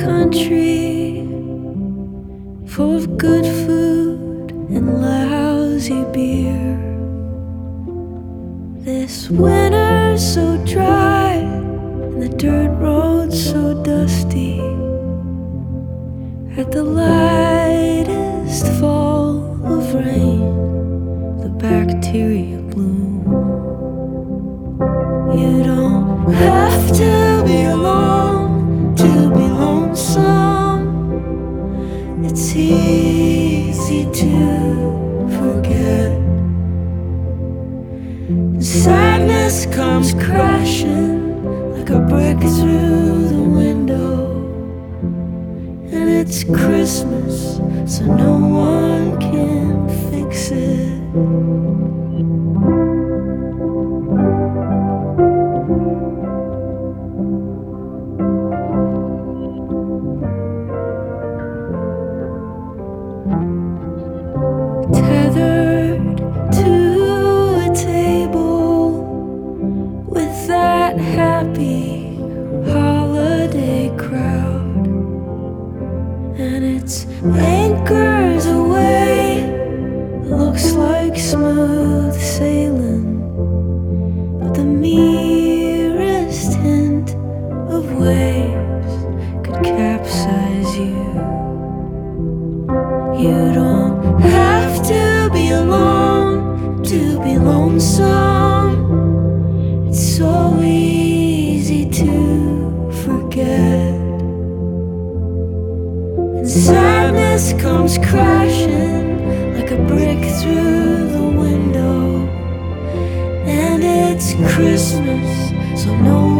country full of good food and lousy beer. This winter's so dry and the dirt road's so dusty. At the lightest fall of rain, the bacteria bloom. You don't have to be alone to be lonesome. It's easy to forget. Sadness comes crashing like a brick through the window. And it's Christmas, so no one can fix it. Tethered to a table with that happy holiday crowd, and its anchors away, looks like smooth sailing, but the merest hint of waves could capsize you. You don't have to be alone to be lonesome. It's so easy to forget. And sadness comes crashing like a brick through the window. And it's Christmas, so no